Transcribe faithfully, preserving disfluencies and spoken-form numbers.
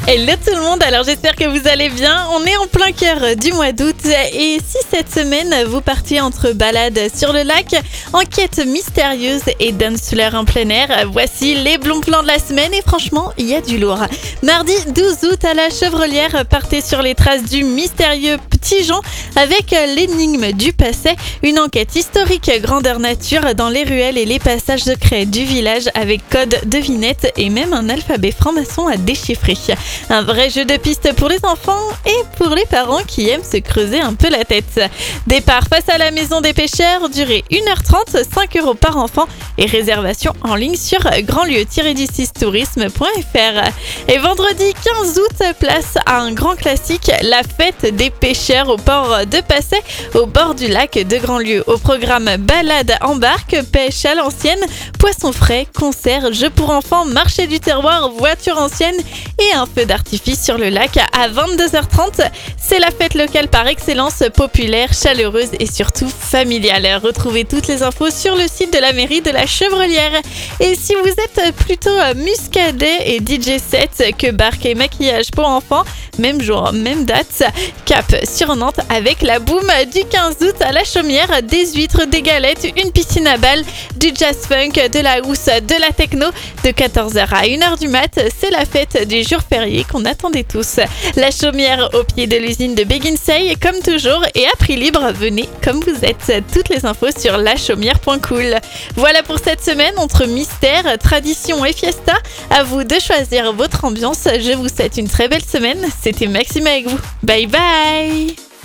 Hello tout le monde, alors j'espère que vous allez bien. On est en plein cœur du mois d'août et si cette semaine vous partiez entre balades sur le lac, enquête mystérieuse et dancefloor en plein air, voici les bons plans de la semaine et franchement il y a du lourd. Mardi douze août à la Chevrolière, partez sur les traces du mystérieux Petit Jean avec l'énigme du passé, une enquête historique grandeur nature dans les ruelles et les passages secrets du village avec code devinette et même un alphabet franc-maçon à déchiffrer. Un vrai jeu de pistes pour les enfants et pour les parents qui aiment se creuser un peu la tête. Départ face à la maison des pêcheurs, durée une heure trente, cinq euros par enfant et réservation en ligne sur grandlieu du six tourisme point f r. Et vendredi quinze août, place à un grand classique, la fête des pêcheurs au port de Passay, au bord du lac de Grandlieu. Au programme balade en barque, pêche à l'ancienne, poissons frais, concerts, jeux pour enfants, marché du terroir, voitures anciennes et un feu d'artifice sur le lac à vingt-deux heures trente. C'est la fête locale par excellence, populaire, chaleureuse et surtout familiale. Retrouvez toutes les infos sur le site de la mairie de la Chevrolière. Et si vous êtes plutôt muscadet et D J set que barque et maquillage pour enfants, même jour, même date, cap sur Nantes avec la boum du quinze août à la Chaumière, des huîtres, des galettes, une piscine à balles, du jazz funk, de la housse, de la techno. De quatorze heures à une heure du mat, c'est la fête du jour férié qu'on attendait tous. La Chaumière au pied de l'usine de Beguinsey, comme toujours, et à prix libre, venez comme vous êtes. Toutes les infos sur la chaumière point cool. Voilà pour cette semaine, entre mystère, tradition et fiesta. À vous de choisir votre ambiance. Je vous souhaite une très belle semaine. C'était Maxime avec vous. Bye bye.